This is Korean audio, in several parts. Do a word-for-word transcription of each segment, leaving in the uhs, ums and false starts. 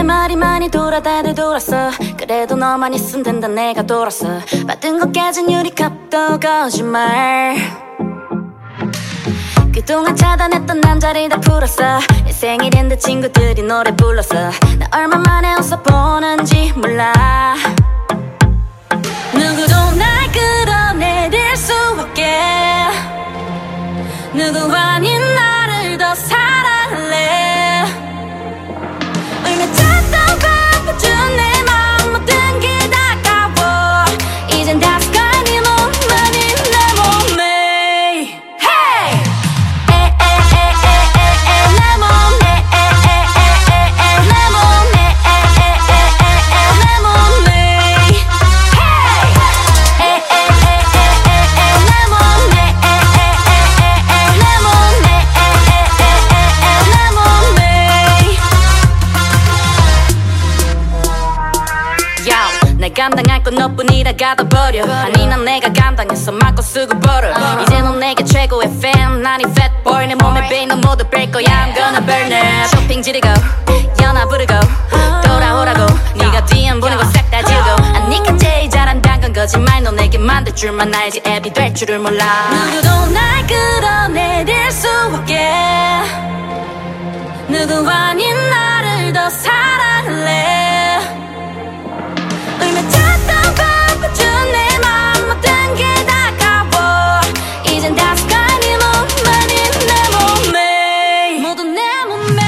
말이 많이 돌아 다들 돌았어. 그래도 너만 있으면 된다 내가 돌았어. 받은 것 깨진 유리컵도 거짓말. 그동안 차단했던 남자를 다 풀었어. 내 생일인데 친구들이 노래 불렀어. 나 얼마 만에 웃어보는지 몰라. 누구도 날 끌어내릴 수 없게 누구 아닌 나를 더 사랑할래. 울며 찾던 바빠준 내 맘 모든 게 다가워. 이젠 다 습관 네 몸만이 내 몸에. Hey! 에에에에에에에 내 몸에. 에에에에에에 내 몸에. 에에에에에에 내 몸에. Hey! 에에에에에에에 내 몸에. 에에에에에에 내 몸에. 에에에에에에 내 몸에. Yo, 날 감당할 건 너뿐이라 가둬버려. 아니 난 내가 감당했어. 맞고 쓰고 벌어. 이제 넌 내게 최고의 fan. 난 이 fat boy. 내 몸에 베인 넌 모두 뺄 거야. I'm gonna burn it. 쇼핑 지르고 연화 부르고 돌아오라고. 네가 디엠 보내고 싹 다 지우고. 아 네가 제일 잘한다는 건 거짓말. 너 내게 만들 줄만 알지 앱이 될 줄을 몰라. 누구도 날 끌어내릴 수 없게 누구 아닌 나를 더 사랑할래. 울며 찾던 바빠준 내 맘 모든 게 다가워. 이젠 다 습관 네 몸만이 내 몸에. 모두 내 몸에.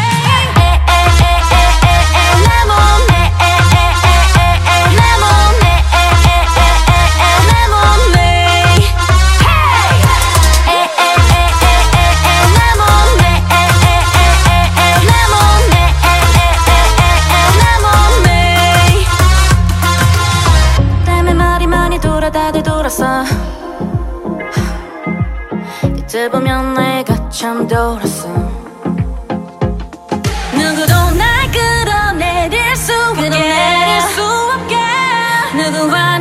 에에에에에에 내 몸에. 에에에에에에 내 몸에. 에에에에에에 내 몸에. Hey! 에에에에에에 내 몸에. 에에에에에에 내 몸에. 에에에에에에 내 몸에. 때문에 말이 많이 돌아 다들 돌았어. 그때 보면 내가 참 돌았어. 누구도 날 끌어내릴 수 없게 누구 아닌